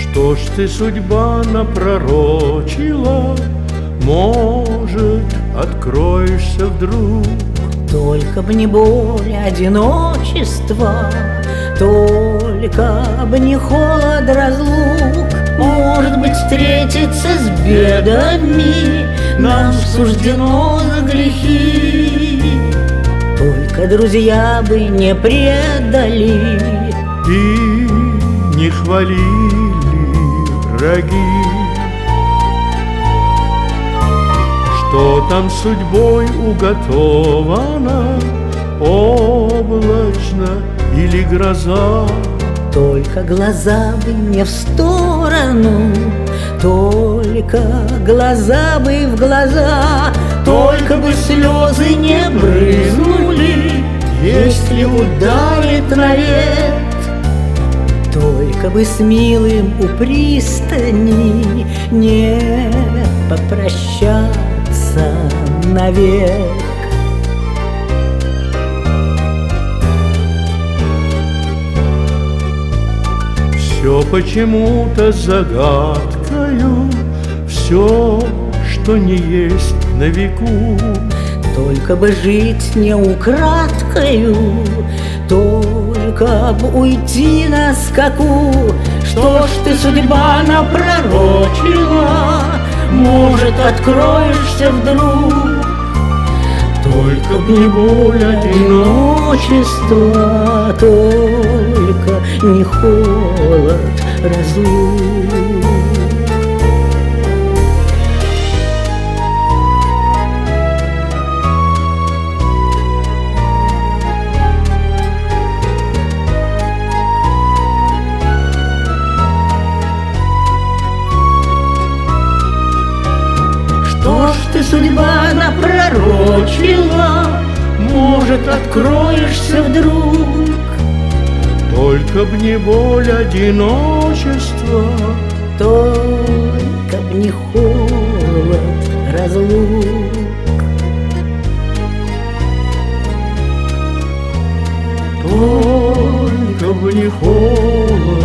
Что ж ты, судьба, напророчила? Может, откроешься вдруг? Только б не боль одиночества, только б не холод разлук. Может быть, встретиться с бедами нам суждено за грехи. Только друзья бы не предали и не хвалили враги. Что там судьбой уготовано, облачно или гроза? Только глаза бы не в сторону, только глаза бы в глаза, только бы слезы не брызнули, если ударит навет. Только бы с милым у пристани не попрощаться навек. Все почему-то загадкою, все, что не есть на веку. Только бы жить не украдкою, только бы уйти на скаку. Что ж ты, судьба, напророчила? Может, откроешься вдруг? Только б не боль одиночества, только не холод разлук. Что ж ты, судьба, напророчила? Может, откроешься вдруг? Только б не боль одиночества, только б не холод разлук. только б не холод